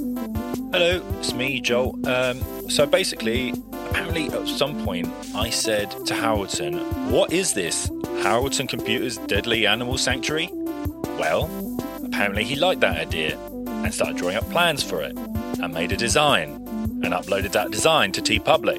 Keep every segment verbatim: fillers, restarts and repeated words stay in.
Hello, it's me, Joel. Um, so basically, apparently at some point I said to Howardson, what is this? Howardson Computers Deadly Animal Sanctuary? Well, apparently he liked that idea and started drawing up plans for it and made a design and uploaded that design to TeePublic.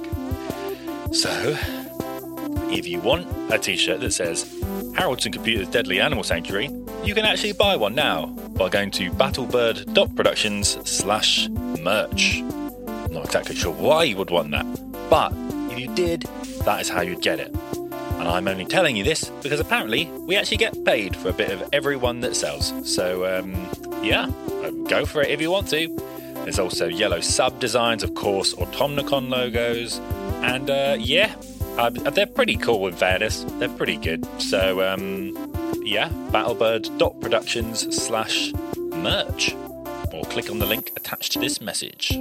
So, if you want a t-shirt that says Howardson Computers Deadly Animal Sanctuary, you can actually buy one now by going to battlebird.productions slash merch. Not exactly sure why you would want that, but if you did, that is how you'd get it. And I'm only telling you this because apparently we actually get paid for a bit of every one that sells. So, um, yeah, go for it if you want to. There's also yellow sub designs, of course, Automnicon logos, and uh, yeah, uh, they're pretty cool in fairness. They're pretty good. So, um, yeah, battlebird.productions slash merch. Or click on the link attached to this message.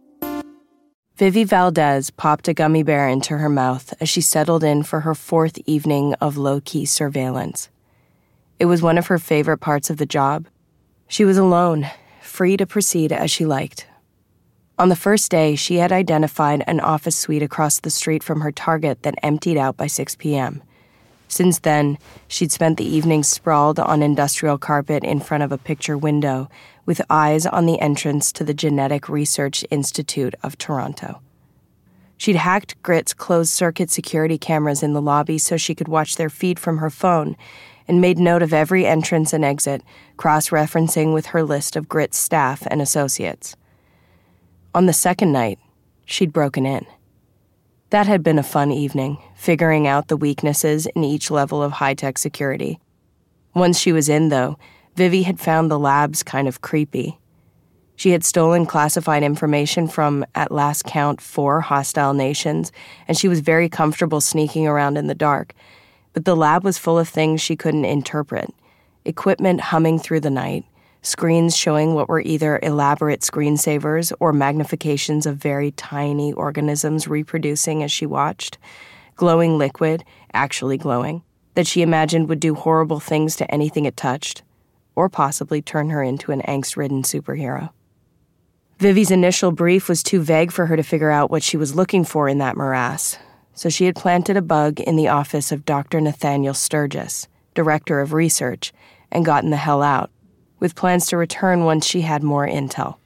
Vivi Valdez popped a gummy bear into her mouth as she settled in for her fourth evening of low-key surveillance. It was one of her favorite parts of the job. She was alone, free to proceed as she liked. On the first day, she had identified an office suite across the street from her target that emptied out by six p.m. Since then, she'd spent the evening sprawled on industrial carpet in front of a picture window with eyes on the entrance to the Genetic Research Institute of Toronto. She'd hacked Grit's closed-circuit security cameras in the lobby so she could watch their feed from her phone and made note of every entrance and exit, cross-referencing with her list of Grit's staff and associates. On the second night, she'd broken in. That had been a fun evening, figuring out the weaknesses in each level of high-tech security. Once she was in, though, Vivi had found the labs kind of creepy. She had stolen classified information from, at last count, four hostile nations, and she was very comfortable sneaking around in the dark. But the lab was full of things she couldn't interpret. Equipment humming through the night, screens showing what were either elaborate screensavers or magnifications of very tiny organisms reproducing as she watched, glowing liquid, actually glowing, that she imagined would do horrible things to anything it touched, or possibly turn her into an angst-ridden superhero. Vivi's initial brief was too vague for her to figure out what she was looking for in that morass, so she had planted a bug in the office of Doctor Nathaniel Sturgis, director of research, and gotten the hell out, with plans to return once she had more intel.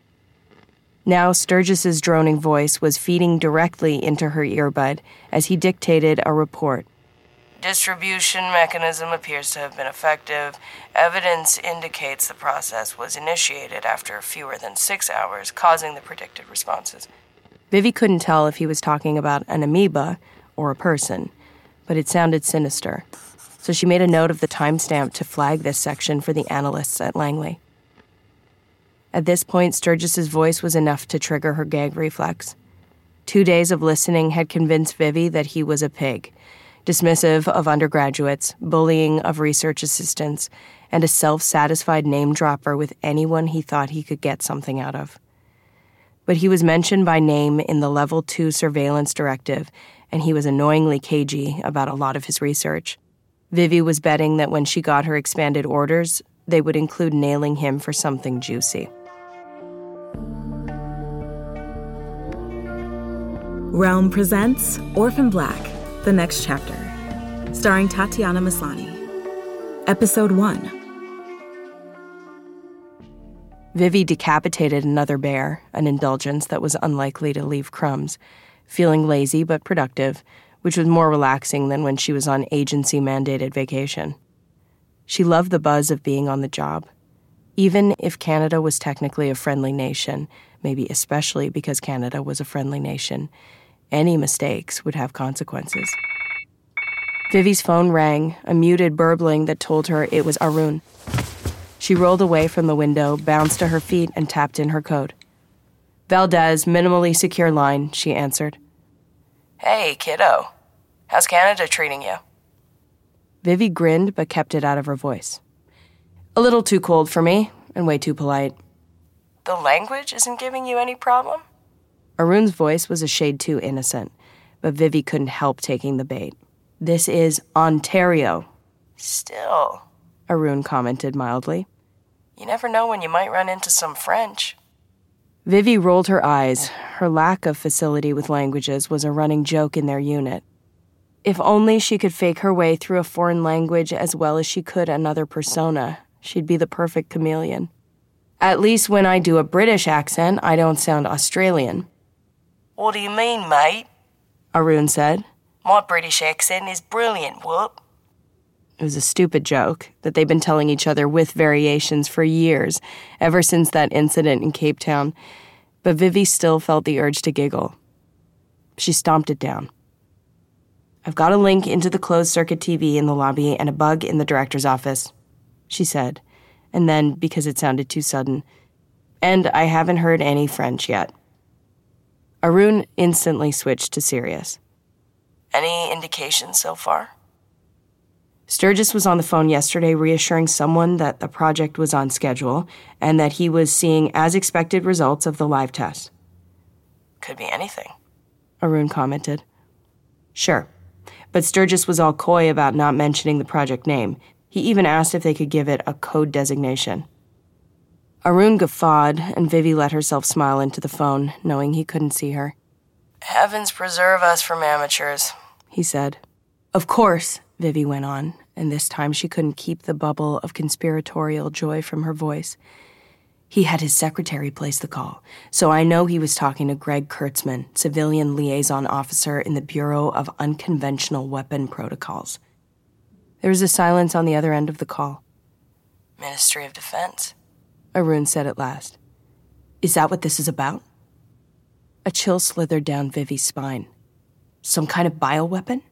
Now Sturgis's droning voice was feeding directly into her earbud as he dictated a report. Distribution mechanism appears to have been effective. Evidence indicates the process was initiated after fewer than six hours, causing the predicted responses. Vivi couldn't tell if he was talking about an amoeba or a person, but it sounded sinister. So she made a note of the timestamp to flag this section for the analysts at Langley. At this point, Sturgis's voice was enough to trigger her gag reflex. Two days of listening had convinced Vivi that he was a pig, dismissive of undergraduates, bullying of research assistants, and a self-satisfied name-dropper with anyone he thought he could get something out of. But he was mentioned by name in the Level two surveillance directive, and he was annoyingly cagey about a lot of his research. Vivi was betting that when she got her expanded orders, they would include nailing him for something juicy. Realm presents Orphan Black, The Next Chapter, starring Tatiana Maslany. Episode one. Vivi decapitated another bear, an indulgence that was unlikely to leave crumbs, feeling lazy but productive, which was more relaxing than when she was on agency-mandated vacation. She loved the buzz of being on the job. Even if Canada was technically a friendly nation, maybe especially because Canada was a friendly nation, any mistakes would have consequences. Vivi's phone rang, a muted burbling that told her it was Arun. She rolled away from the window, bounced to her feet, and tapped in her code. Valdez, minimally secure line, she answered. Hey, kiddo. How's Canada treating you? Vivi grinned but kept it out of her voice. A little too cold for me, and way too polite. The language isn't giving you any problem? Arun's voice was a shade too innocent, but Vivi couldn't help taking the bait. This is Ontario. Still, Arun commented mildly. You never know when you might run into some French. Vivi rolled her eyes. Her lack of facility with languages was a running joke in their unit. If only she could fake her way through a foreign language as well as she could another persona, she'd be the perfect chameleon. At least when I do a British accent, I don't sound Australian. What do you mean, mate? Arun said. My British accent is brilliant, whoop. It was a stupid joke that they'd been telling each other with variations for years, ever since that incident in Cape Town, but Vivi still felt the urge to giggle. She stomped it down. I've got a link into the closed-circuit T V in the lobby and a bug in the director's office, she said, and then, because it sounded too sudden, and I haven't heard any French yet. Arun instantly switched to serious. Any indications so far? Sturgis was on the phone yesterday reassuring someone that the project was on schedule and that he was seeing as expected results of the live test. Could be anything, Arun commented. Sure, but Sturgis was all coy about not mentioning the project name. He even asked if they could give it a code designation. Arun guffawed, and Vivi let herself smile into the phone, knowing he couldn't see her. Heavens preserve us from amateurs, he said. Of course, Vivi went on, and this time she couldn't keep the bubble of conspiratorial joy from her voice. He had his secretary place the call, so I know he was talking to Greg Kurtzman, civilian liaison officer in the Bureau of Unconventional Weapon Protocols. There was a silence on the other end of the call. Ministry of Defense, Arun said at last. Is that what this is about? A chill slithered down Vivi's spine. Some kind of bioweapon?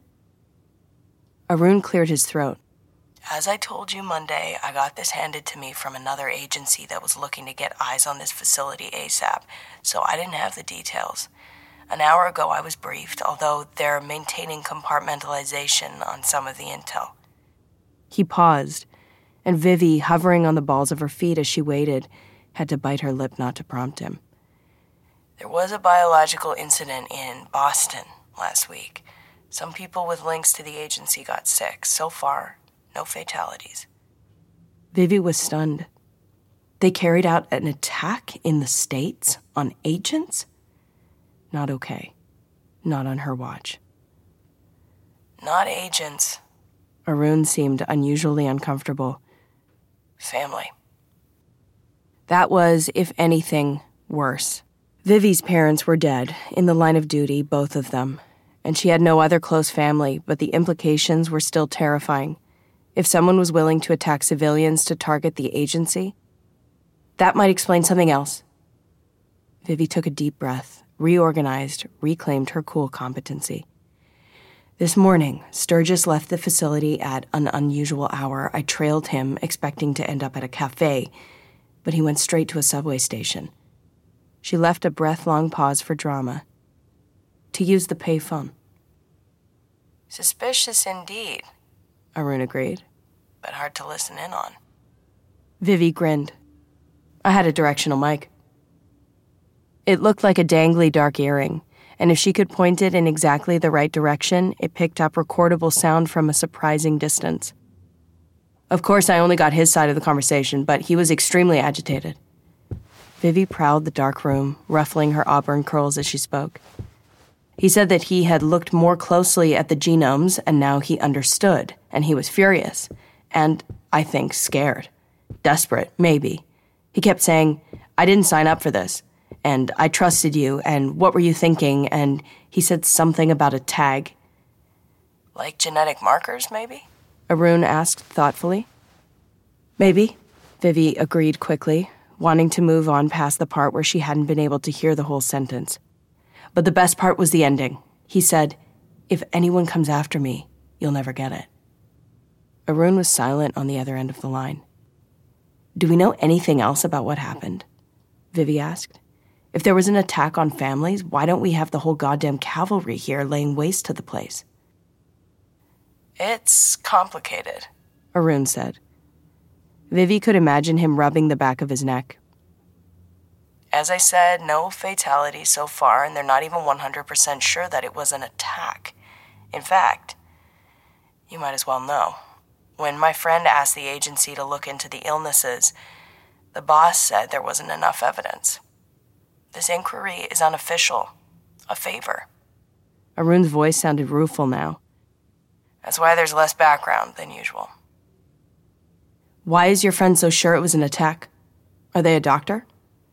Arun cleared his throat. As I told you Monday, I got this handed to me from another agency that was looking to get eyes on this facility ASAP, so I didn't have the details. An hour ago I was briefed, although they're maintaining compartmentalization on some of the intel. He paused, and Vivi, hovering on the balls of her feet as she waited, had to bite her lip not to prompt him. There was a biological incident in Boston last week. Some people with links to the agency got sick. So far, no fatalities. Vivi was stunned. They carried out an attack in the States on agents? Not okay. Not on her watch. Not agents. Arun seemed unusually uncomfortable. Family. That was, if anything, worse. Vivi's parents were dead, in the line of duty, both of them, and she had no other close family, but the implications were still terrifying. If someone was willing to attack civilians to target the agency, that might explain something else. Vivi took a deep breath, reorganized, reclaimed her cool competency. This morning, Sturgis left the facility at an unusual hour. I trailed him, expecting to end up at a cafe, but he went straight to a subway station. She left a breath-long pause for drama. To use the payphone. Suspicious indeed, Arun agreed. But hard to listen in on. Vivi grinned. I had a directional mic. It looked like a dangly dark earring, and if she could point it in exactly the right direction, it picked up recordable sound from a surprising distance. Of course, I only got his side of the conversation, but he was extremely agitated. Vivi prowled the dark room, ruffling her auburn curls as she spoke. He said that he had looked more closely at the genomes, and now he understood, and he was furious, and, I think, scared. Desperate, maybe. He kept saying, I didn't sign up for this, and I trusted you, and what were you thinking, and he said something about a tag. Like genetic markers, maybe? Arun asked thoughtfully. Maybe, Vivi agreed quickly, wanting to move on past the part where she hadn't been able to hear the whole sentence. But the best part was the ending. He said, if anyone comes after me, you'll never get it. Arun was silent on the other end of the line. Do we know anything else about what happened? Vivi asked. If there was an attack on families, why don't we have the whole goddamn cavalry here laying waste to the place? It's complicated, Arun said. Vivi could imagine him rubbing the back of his neck. As I said, no fatalities so far, and they're not even one hundred percent sure that it was an attack. In fact, you might as well know. When my friend asked the agency to look into the illnesses, the boss said there wasn't enough evidence. This inquiry is unofficial. A favor. Arun's voice sounded rueful now. That's why there's less background than usual. Why is your friend so sure it was an attack? Are they a doctor?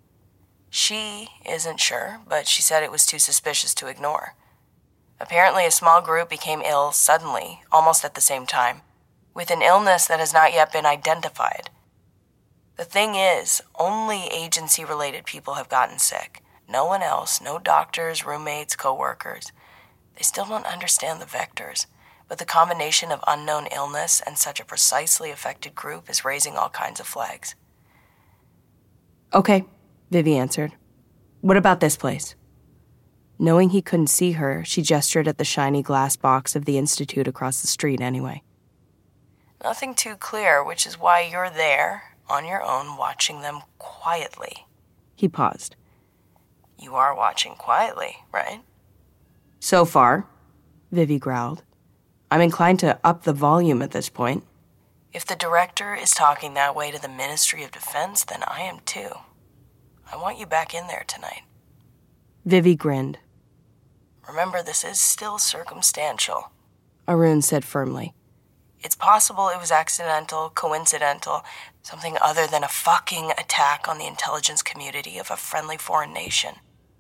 She isn't sure, but she said it was too suspicious to ignore. Apparently, a small group became ill suddenly, almost at the same time, with an illness that has not yet been identified. The thing is, only agency-related people have gotten sick. No one else, no doctors, roommates, co-workers. They still don't understand the vectors, but the combination of unknown illness and such a precisely affected group is raising all kinds of flags. Okay, Vivi answered. What about this place? Knowing he couldn't see her, she gestured at the shiny glass box of the Institute across the street anyway. Nothing too clear, which is why you're there, on your own, watching them quietly. He paused. You are watching quietly, right? So far, Vivi growled. I'm inclined to up the volume at this point. If the director is talking that way to the Ministry of Defense, then I am too. I want you back in there tonight. Vivi grinned. Remember, this is still circumstantial, Arun said firmly. It's possible it was accidental, coincidental, something other than a fucking attack on the intelligence community of a friendly foreign nation.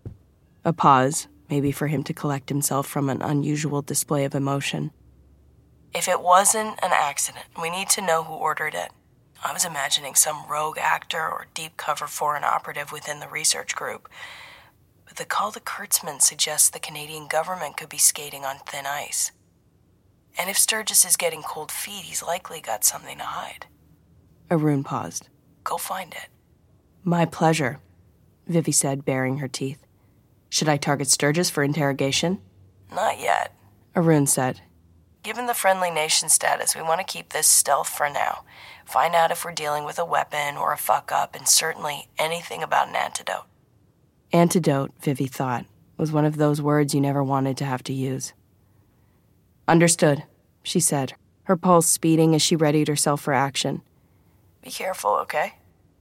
A pause, maybe for him to collect himself from an unusual display of emotion. If it wasn't an accident, we need to know who ordered it. I was imagining some rogue actor or deep-cover foreign operative within the research group. But the call to Kurtzman suggests the Canadian government could be skating on thin ice. And if Sturgis is getting cold feet, he's likely got something to hide. Arun paused. Go find it. My pleasure, Vivi said, baring her teeth. Should I target Sturgis for interrogation? Not yet, Arun said. Given the friendly nation status, we want to keep this stealth for now. Find out if we're dealing with a weapon or a fuck-up, and certainly anything about an antidote. Antidote, Vivi thought, was one of those words you never wanted to have to use. Understood, she said, her pulse speeding as she readied herself for action. Be careful, okay?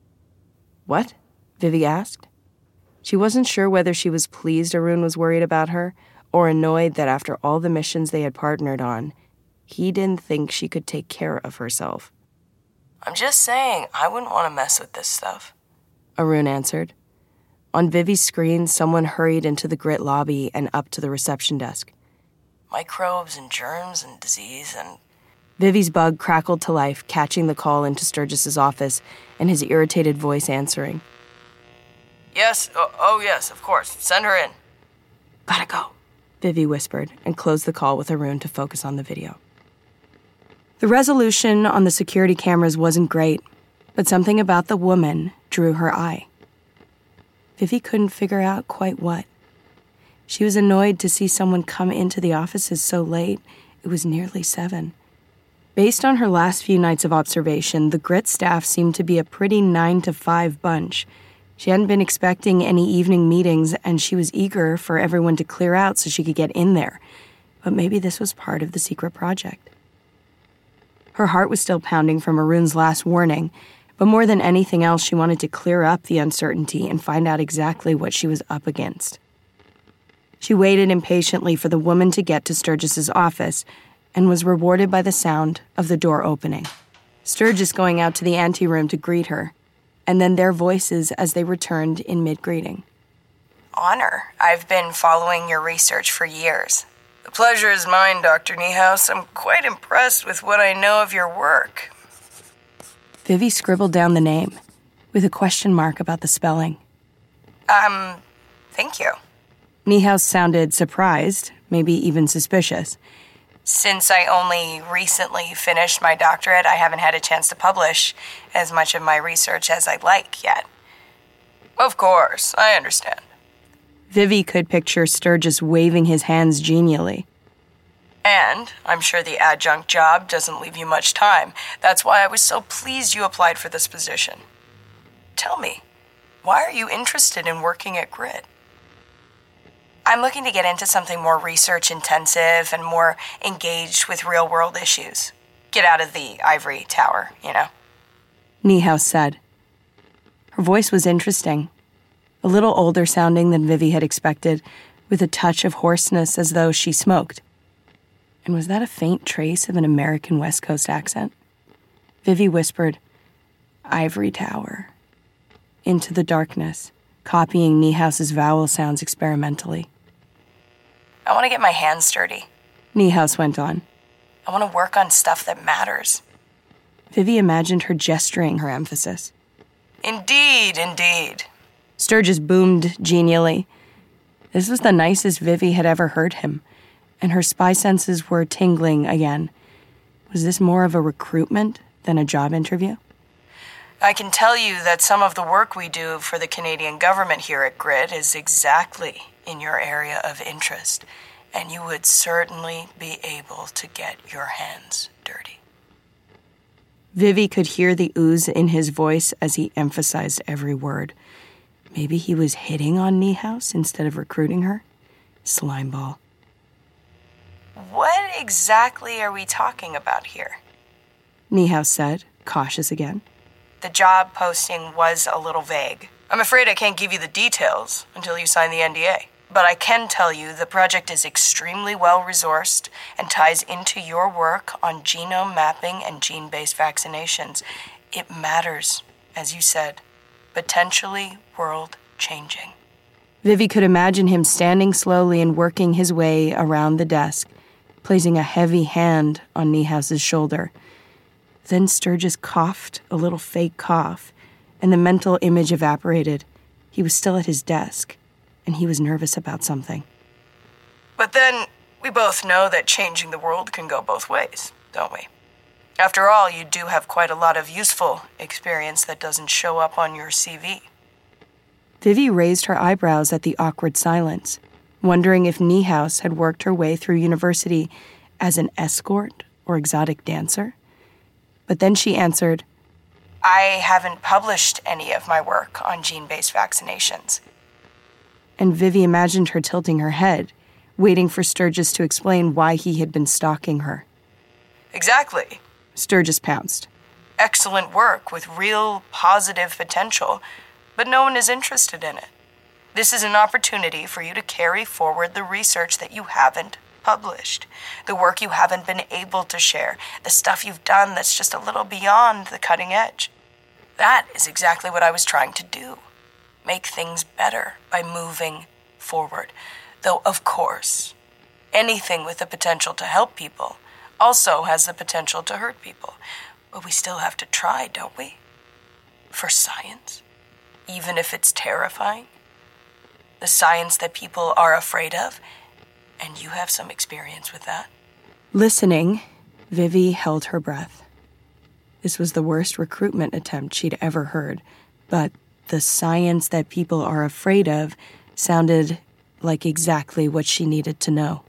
What? Vivi asked. She wasn't sure whether she was pleased Arun was worried about her, or annoyed that after all the missions they had partnered on, he didn't think she could take care of herself. I'm just saying, I wouldn't want to mess with this stuff, Arun answered. On Vivi's screen, someone hurried into the Grit lobby and up to the reception desk. Microbes and germs and disease and... Vivi's bug crackled to life, catching the call into Sturgis's office and his irritated voice answering. Yes, oh, oh yes, of course. Send her in. Gotta go, Vivi whispered and closed the call with Arun to focus on the video. The resolution on the security cameras wasn't great, but something about the woman drew her eye. Vivi couldn't figure out quite what. She was annoyed to see someone come into the offices so late. It was nearly seven. Based on her last few nights of observation, the Grit staff seemed to be a pretty nine to five bunch. She hadn't been expecting any evening meetings, and she was eager for everyone to clear out so she could get in there. But maybe this was part of the secret project. Her heart was still pounding from Arun's last warning, but more than anything else, she wanted to clear up the uncertainty and find out exactly what she was up against. She waited impatiently for the woman to get to Sturgis's office and was rewarded by the sound of the door opening. Sturgis going out to the anteroom to greet her, and then their voices as they returned in mid-greeting. Honor. I've been following your research for years. The pleasure is mine, Doctor Niehaus. I'm quite impressed with what I know of your work. Vivi scribbled down the name, with a question mark about the spelling. Um, thank you. Niehaus sounded surprised, maybe even suspicious. Since I only recently finished my doctorate, I haven't had a chance to publish as much of my research as I'd like yet. Of course, I understand. Vivi could picture Sturgis waving his hands genially. And I'm sure the adjunct job doesn't leave you much time. That's why I was so pleased you applied for this position. Tell me, why are you interested in working at Grit? I'm looking to get into something more research-intensive and more engaged with real-world issues. Get out of the ivory tower, you know? Niehaus said. Her voice was interesting. a little older sounding than Vivi had expected, with a touch of hoarseness as though she smoked. And was that a faint trace of an American West Coast accent? Vivi whispered, "Ivory Tower," into the darkness, copying Niehouse's vowel sounds experimentally. I want to get my hands dirty. Niehaus went on. I want to work on stuff that matters. Vivi imagined her gesturing her emphasis. Indeed, indeed. Sturgis boomed genially. This was the nicest Vivi had ever heard him, and her spy senses were tingling again. Was this more of a recruitment than a job interview? I can tell you that some of the work we do for the Canadian government here at Grit is exactly in your area of interest, and you would certainly be able to get your hands dirty. Vivi could hear the ooze in his voice as he emphasized every word. Maybe he was hitting on Niehaus instead of recruiting her? Slimeball. What exactly are we talking about here? Niehaus said, cautious again. The job posting was a little vague. I'm afraid I can't give you the details until you sign the N D A. But I can tell you the project is extremely well-resourced and ties into your work on genome mapping and gene-based vaccinations. It matters, as you said, potentially world-changing. Vivi could imagine him standing slowly and working his way around the desk, placing a heavy hand on Niehaus's shoulder. Then Sturgis coughed a little fake cough, and the mental image evaporated. He was still at his desk, and he was nervous about something. But then, we both know that changing the world can go both ways, don't we? After all, you do have quite a lot of useful experience that doesn't show up on your C V. Vivi raised her eyebrows at the awkward silence, wondering if Niehaus had worked her way through university as an escort or exotic dancer. But then she answered, I haven't published any of my work on gene-based vaccinations. And Vivi imagined her tilting her head, waiting for Sturgis to explain why he had been stalking her. Exactly. Sturgis pounced. Excellent work with real positive potential, but no one is interested in it. This is an opportunity for you to carry forward the research that you haven't published, the work you haven't been able to share, the stuff you've done that's just a little beyond the cutting edge. That is exactly what I was trying to do. Make things better by moving forward. Though, of course, anything with the potential to help people also has the potential to hurt people. But we still have to try, don't we? For science, even if it's terrifying. The science that people are afraid of, and you have some experience with that. Listening, Vivi held her breath. This was the worst recruitment attempt she'd ever heard, but the science that people are afraid of sounded like exactly what she needed to know.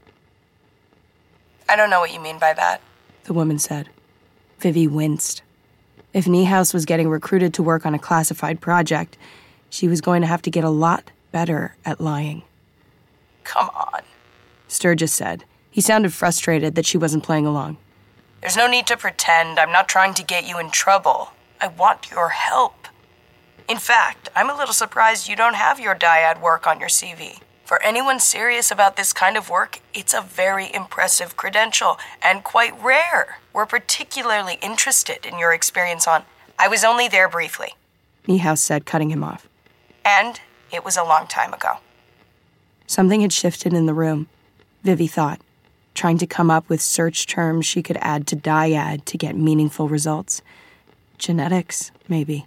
I don't know what you mean by that, the woman said. Vivi winced. If Niehaus was getting recruited to work on a classified project, she was going to have to get a lot better at lying. Come on, Sturgis said. He sounded frustrated that she wasn't playing along. There's no need to pretend. I'm not trying to get you in trouble. I want your help. In fact, I'm a little surprised you don't have your dyad work on your C V. For anyone serious about this kind of work, it's a very impressive credential and quite rare. We're particularly interested in your experience on... I was only there briefly, Niehaus said, cutting him off. And it was a long time ago. Something had shifted in the room, Vivi thought, trying to come up with search terms she could add to dyad to get meaningful results. Genetics, maybe.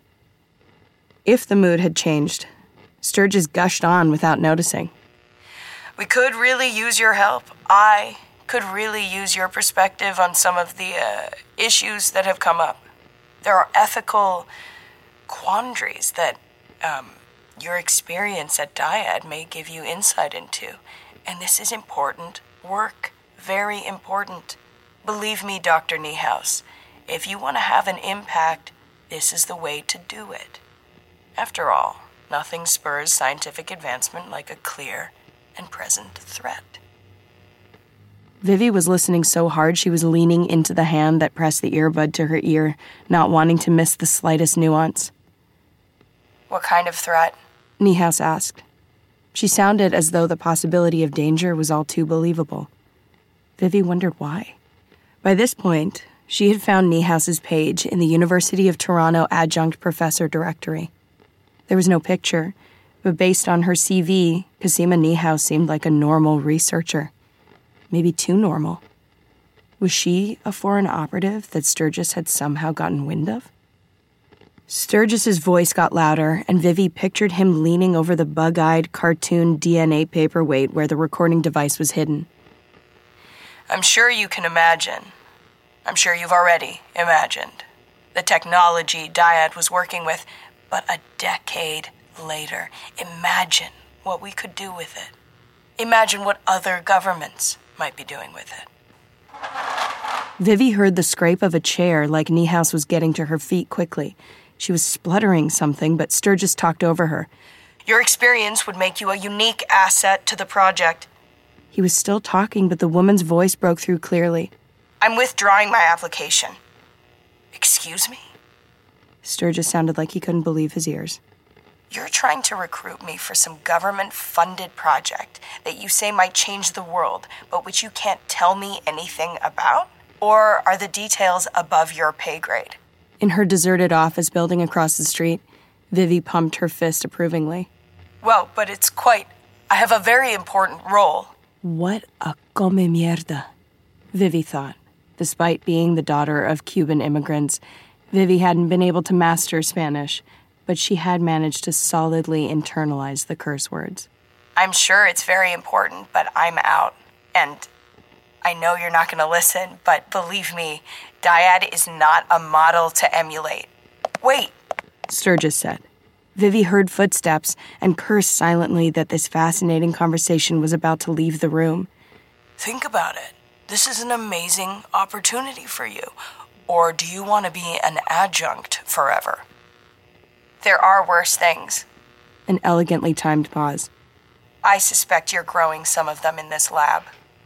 If the mood had changed, Sturgis gushed on without noticing. We could really use your help. I could really use your perspective on some of the uh, issues that have come up. There are ethical quandaries that um, your experience at dyad may give you insight into. And this is important work, very important. Believe me, Doctor Niehaus, if you want to have an impact, this is the way to do it. After all, nothing spurs scientific advancement like a clear and present threat. Vivi was listening so hard she was leaning into the hand that pressed the earbud to her ear, not wanting to miss the slightest nuance. What kind of threat? Niehaus asked. She sounded as though the possibility of danger was all too believable. Vivi wondered why. By this point, she had found Niehaus's page in the University of Toronto Adjunct Professor Directory. There was no picture, but based on her C V, Cosima Niehaus seemed like a normal researcher. Maybe too normal. Was she a foreign operative that Sturgis had somehow gotten wind of? Sturgis's voice got louder, and Vivi pictured him leaning over the bug-eyed cartoon D N A paperweight where the recording device was hidden. I'm sure you can imagine. I'm sure you've already imagined the technology Dyad was working with, but a decade later, imagine what we could do with it. Imagine what other governments might be doing with it. Vivi heard the scrape of a chair like Niehaus was getting to her feet quickly. She was spluttering something, but Sturgis talked over her. Your experience would make you a unique asset to the project. He was still talking, but the woman's voice broke through clearly. I'm withdrawing my application. Excuse me? Sturgis sounded like he couldn't believe his ears. You're trying to recruit me for some government-funded project that you say might change the world, but which you can't tell me anything about? Or are the details above your pay grade? In her deserted office building across the street, Vivi pumped her fist approvingly. Well, but it's quite... I have a very important role. What a come mierda, Vivi thought. Despite being the daughter of Cuban immigrants, Vivi hadn't been able to master Spanish, but she had managed to solidly internalize the curse words. I'm sure it's very important, but I'm out. And I know you're not going to listen, but believe me, Dyad is not a model to emulate. Wait, Sturgis said. Vivi heard footsteps and cursed silently that this fascinating conversation was about to leave the room. Think about it. This is an amazing opportunity for you. Or do you want to be an adjunct forever? There are worse things. An elegantly timed pause. I suspect you're growing some of them in this lab.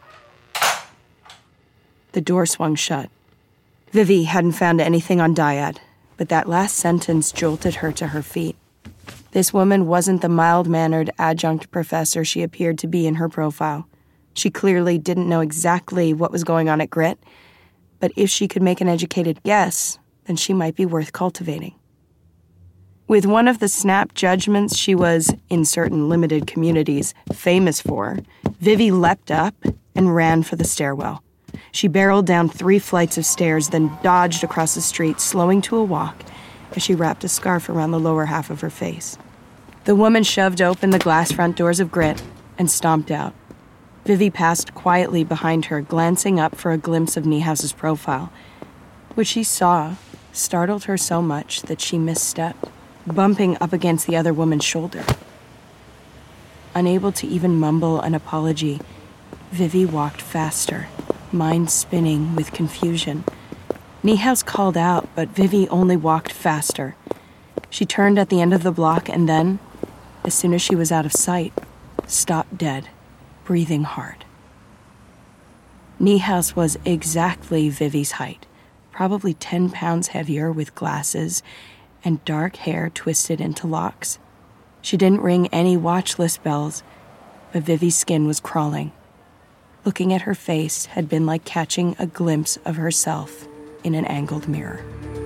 The door swung shut. Vivi hadn't found anything on Dyad, but that last sentence jolted her to her feet. This woman wasn't the mild-mannered adjunct professor she appeared to be in her profile. She clearly didn't know exactly what was going on at Grit, but if she could make an educated guess, then she might be worth cultivating. With one of the snap judgments she was, in certain limited communities, famous for, Vivi leapt up and ran for the stairwell. She barreled down three flights of stairs, then dodged across the street, slowing to a walk as she wrapped a scarf around the lower half of her face. The woman shoved open the glass front doors of Grit and stomped out. Vivi passed quietly behind her, glancing up for a glimpse of Niehaus's profile. What she saw startled her so much that she misstepped, bumping up against the other woman's shoulder. Unable to even mumble an apology, Vivi walked faster, mind spinning with confusion. Niehaus called out, but Vivi only walked faster. She turned at the end of the block and then, as soon as she was out of sight, stopped dead, breathing hard. Niehaus was exactly Vivi's height, probably ten pounds heavier with glasses and dark hair twisted into locks. She didn't ring any watch list bells, but Vivi's skin was crawling. Looking at her face had been like catching a glimpse of herself in an angled mirror.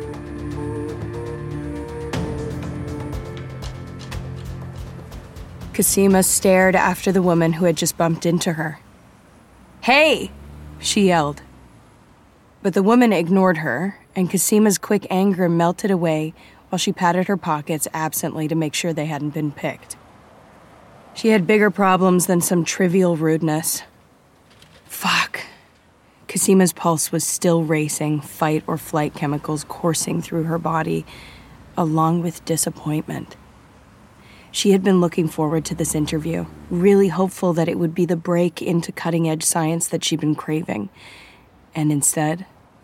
Cosima stared after the woman who had just bumped into her. "Hey!" she yelled. But the woman ignored her, and Cosima's quick anger melted away while she patted her pockets absently to make sure they hadn't been picked. She had bigger problems than some trivial rudeness. Fuck. Cosima's pulse was still racing, fight or flight chemicals coursing through her body, along with disappointment. She had been looking forward to this interview, really hopeful that it would be the break into cutting-edge science that she'd been craving. And instead...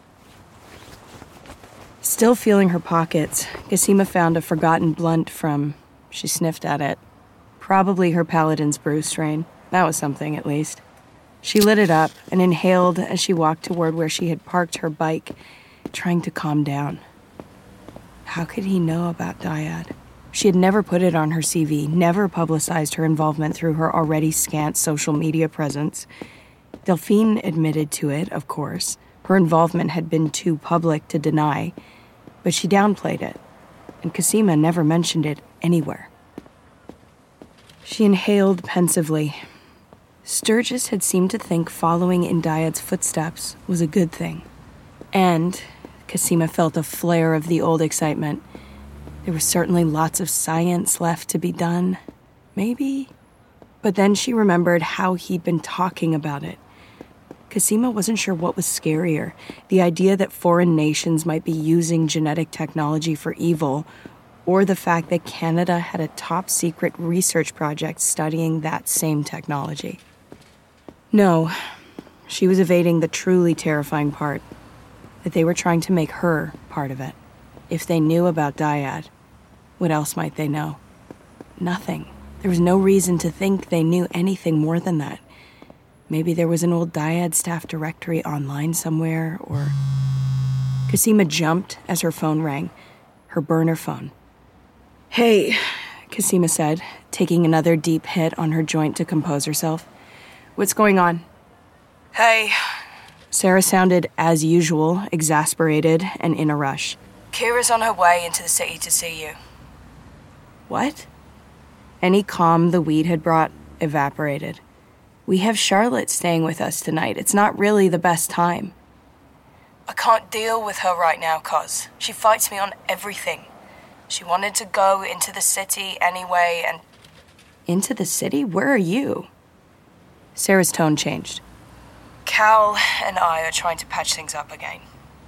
Still feeling her pockets, Cosima found a forgotten blunt from... She sniffed at it. Probably her Paladin's brew strain. That was something, at least. She lit it up and inhaled as she walked toward where she had parked her bike, trying to calm down. How could he know about Dyad? She had never put it on her C V, never publicized her involvement through her already scant social media presence. Delphine admitted to it, of course. Her involvement had been too public to deny, but she downplayed it, and Cosima never mentioned it anywhere. She inhaled pensively. Sturgis had seemed to think following in Dyad's footsteps was a good thing. And Cosima felt a flare of the old excitement. There was certainly lots of science left to be done. Maybe. But then she remembered how he'd been talking about it. Cosima wasn't sure what was scarier, the idea that foreign nations might be using genetic technology for evil, or the fact that Canada had a top-secret research project studying that same technology. No, she was evading the truly terrifying part, that they were trying to make her part of it. If they knew about Dyad, what else might they know? Nothing. There was no reason to think they knew anything more than that. Maybe there was an old Dyad staff directory online somewhere, or... Cosima jumped as her phone rang, her burner phone. "Hey," Cosima said, taking another deep hit on her joint to compose herself. "What's going on?" Hey. Sarah sounded, as usual, exasperated and in a rush. Kira's on her way into the city to see you. What? Any calm the weed had brought evaporated. We have Charlotte staying with us tonight. It's not really the best time. I can't deal with her right now, cuz. She fights me on everything. She wanted to go into the city anyway, and... Into the city? Where are you? Sarah's tone changed. Cal and I are trying to patch things up again.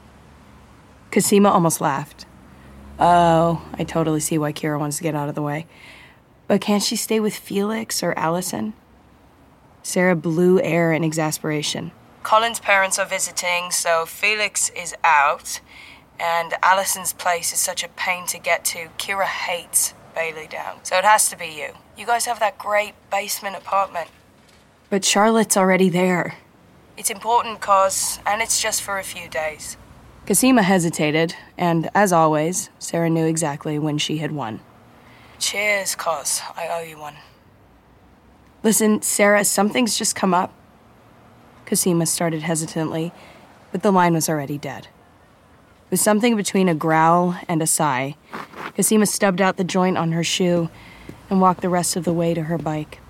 Cosima almost laughed. Oh, I totally see why Kira wants to get out of the way. But can't she stay with Felix or Allison? Sarah blew air in exasperation. Colin's parents are visiting, so Felix is out, and Allison's place is such a pain to get to. Kira hates Bailey Down, so it has to be you. You guys have that great basement apartment. But Charlotte's already there. It's important, cause, and it's just for a few days. Cosima hesitated, and as always, Sarah knew exactly when she had won. Cheers, cause I owe you one. Listen, Sarah, something's just come up. Cosima started hesitantly, but the line was already dead. With something between a growl and a sigh, Cosima stubbed out the joint on her shoe and walked the rest of the way to her bike.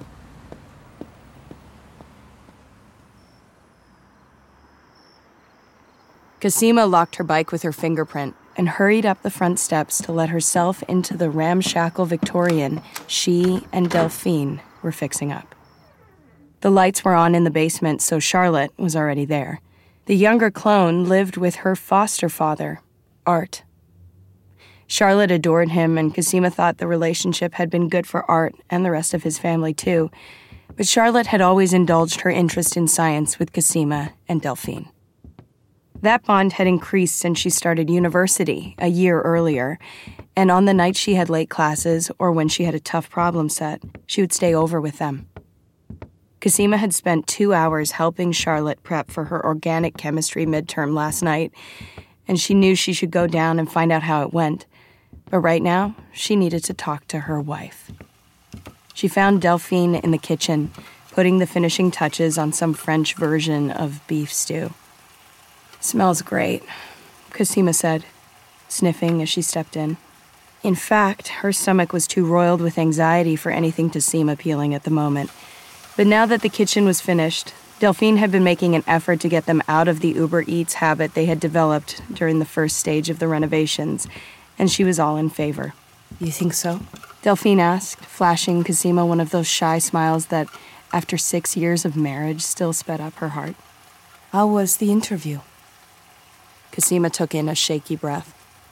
Cosima locked her bike with her fingerprint and hurried up the front steps to let herself into the ramshackle Victorian she and Delphine were fixing up. The lights were on in the basement, so Charlotte was already there. The younger clone lived with her foster father, Art. Charlotte adored him, and Cosima thought the relationship had been good for Art and the rest of his family, too. But Charlotte had always indulged her interest in science with Cosima and Delphine. That bond had increased since she started university a year earlier, and on the nights she had late classes or when she had a tough problem set, she would stay over with them. Cosima had spent two hours helping Charlotte prep for her organic chemistry midterm last night, and she knew she should go down and find out how it went. But right now, she needed to talk to her wife. She found Delphine in the kitchen, putting the finishing touches on some French version of beef stew. "Smells great," Cosima said, sniffing as she stepped in. In fact, her stomach was too roiled with anxiety for anything to seem appealing at the moment. But now that the kitchen was finished, Delphine had been making an effort to get them out of the Uber Eats habit they had developed during the first stage of the renovations, and she was all in favor. "You think so?" Delphine asked, flashing Cosima one of those shy smiles that, after six years of marriage, still sped up her heart. "How was the interview?" Cosima took in a shaky breath.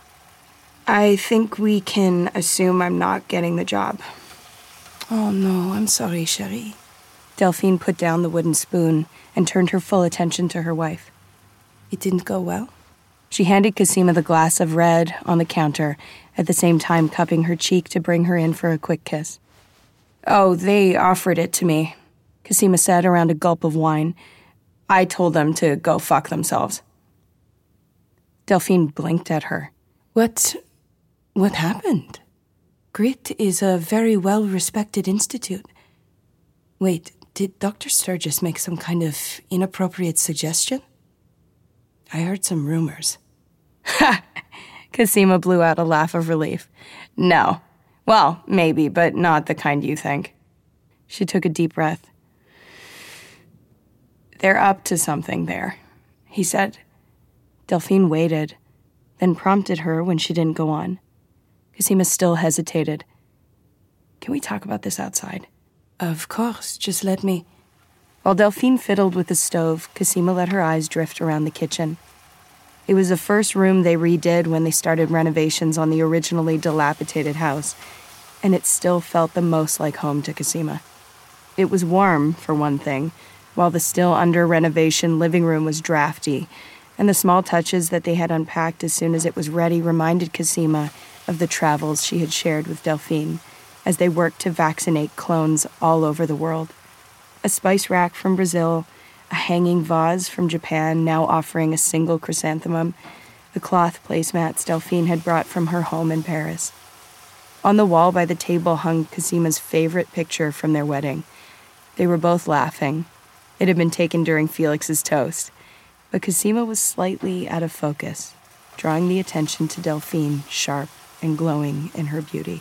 "I think we can assume I'm not getting the job." "Oh no, I'm sorry, chérie." Delphine put down the wooden spoon and turned her full attention to her wife. "It didn't go well?" She handed Cosima the glass of red on the counter, at the same time cupping her cheek to bring her in for a quick kiss. "Oh, they offered it to me," Cosima said around a gulp of wine. "I told them to go fuck themselves." Delphine blinked at her. What... what happened?" Grit is a very well-respected institute. Wait, did Doctor Sturgis make some kind of inappropriate suggestion? I heard some rumors. Ha! Cosima blew out a laugh of relief. No. Well, maybe, but not the kind you think. She took a deep breath. They're up to something there, he said. Delphine waited, then prompted her when she didn't go on. Cosima still hesitated. Can we talk about this outside? Of course, just let me... While Delphine fiddled with the stove, Cosima let her eyes drift around the kitchen. It was the first room they redid when they started renovations on the originally dilapidated house, and it still felt the most like home to Cosima. It was warm, for one thing, while the still under-renovation living room was drafty, and the small touches that they had unpacked as soon as it was ready reminded Cosima of the travels she had shared with Delphine as they worked to vaccinate clones all over the world. A spice rack from Brazil, a hanging vase from Japan now offering a single chrysanthemum, the cloth placemats Delphine had brought from her home in Paris. On the wall by the table hung Cosima's favorite picture from their wedding. They were both laughing. It had been taken during Felix's toast, but Cosima was slightly out of focus, drawing the attention to Delphine, sharp and glowing in her beauty.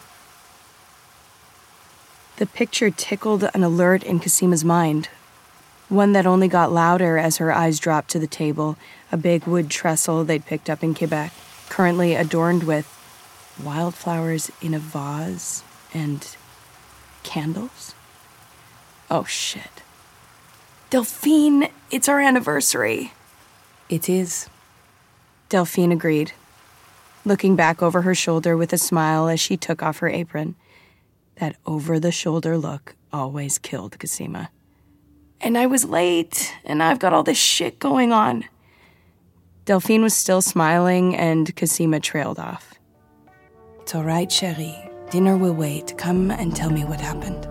The picture tickled an alert in Cosima's mind, one that only got louder as her eyes dropped to the table, a big wood trestle they'd picked up in Quebec, currently adorned with wildflowers in a vase and candles. Oh, shit. Delphine, it's our anniversary. It is. Delphine agreed, looking back over her shoulder with a smile as she took off her apron. That over-the-shoulder look always killed Cosima. And I was late, and I've got all this shit going on. Delphine was still smiling, and Cosima trailed off. It's all right, chérie. Dinner will wait. Come and tell me what happened.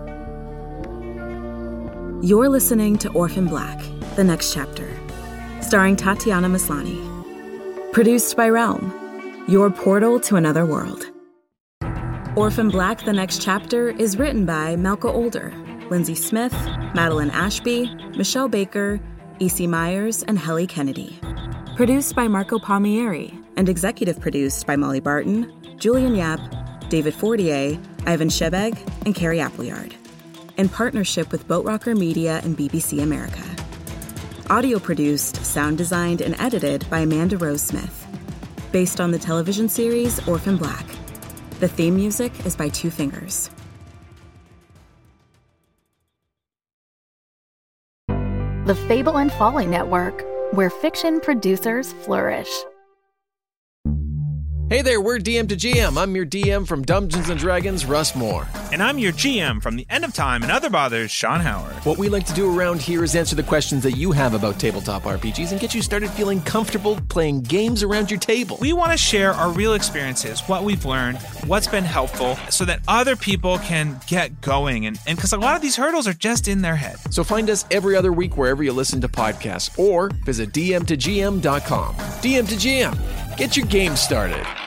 You're listening to Orphan Black, The Next Chapter, starring Tatiana Maslany. Produced by Realm, your portal to another world. Orphan Black, The Next Chapter is written by Malka Older, Lindsay Smith, Madeline Ashby, Michelle Baker, E C Myers, and Helly Kennedy. Produced by Marco Palmieri and executive produced by Molly Barton, Julian Yap, David Fortier, Ivan Shebeg, and Carrie Appleyard. In partnership with Boat Rocker Media and B B C America. Audio produced, sound designed, and edited by Amanda Rose Smith. Based on the television series Orphan Black. The theme music is by Two Fingers. The Fable and Folly Network, where fiction producers flourish. Hey there, we're D M to G M. I'm your D M from Dungeons and Dragons, Russ Moore. And I'm your G M from The End of Time and Other Bothers, Sean Howard. What we like to do around here is answer the questions that you have about tabletop R P Gs and get you started feeling comfortable playing games around your table. We want to share our real experiences, what we've learned, what's been helpful, so that other people can get going. And because a lot of these hurdles are just in their head. So find us every other week wherever you listen to podcasts or visit D M to G M dot com. D M to G M. Get your game started.